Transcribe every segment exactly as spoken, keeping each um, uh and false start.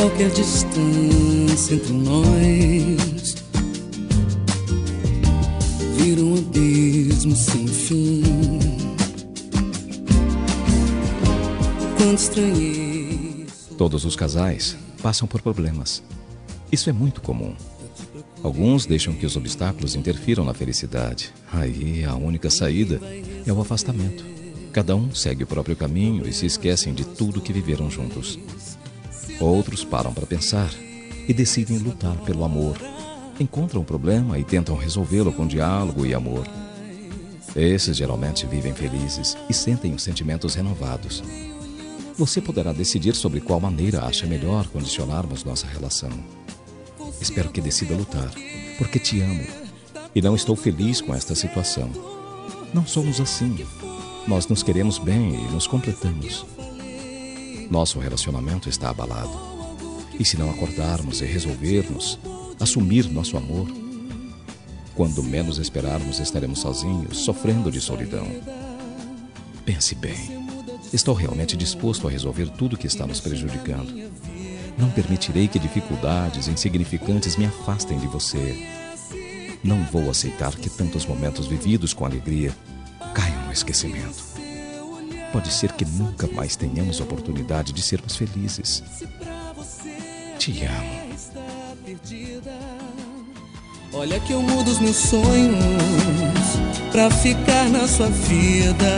qualquer distância entre nós vira um abismo sem fim. Quando estranhei. Todos os casais passam por problemas. Isso é muito comum. Alguns deixam que os obstáculos interfiram na felicidade. Aí a única saída é o afastamento. Cada um segue o próprio caminho e se esquecem de tudo que viveram juntos. Outros param para pensar e decidem lutar pelo amor. Encontram o problema e tentam resolvê-lo com diálogo e amor. Esses geralmente vivem felizes e sentem os sentimentos renovados. Você poderá decidir sobre qual maneira acha melhor condicionarmos nossa relação. Espero que decida lutar, porque te amo e não estou feliz com esta situação. Não somos assim. Nós nos queremos bem e nos completamos. Nosso relacionamento está abalado. E se não acordarmos e resolvermos, assumir nosso amor, quando menos esperarmos, estaremos sozinhos, sofrendo de solidão. Pense bem. Estou realmente disposto a resolver tudo que está nos prejudicando. Não permitirei que dificuldades insignificantes me afastem de você. Não vou aceitar que tantos momentos vividos com alegria caiam no esquecimento. Pode ser que nunca mais tenhamos oportunidade de sermos felizes. Te amo. Olha que eu mudo os meus sonhos pra ficar na sua vida.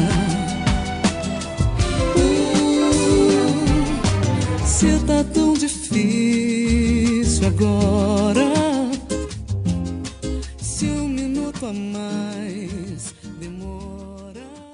Uh, se tá tão difícil agora, se um minuto a mais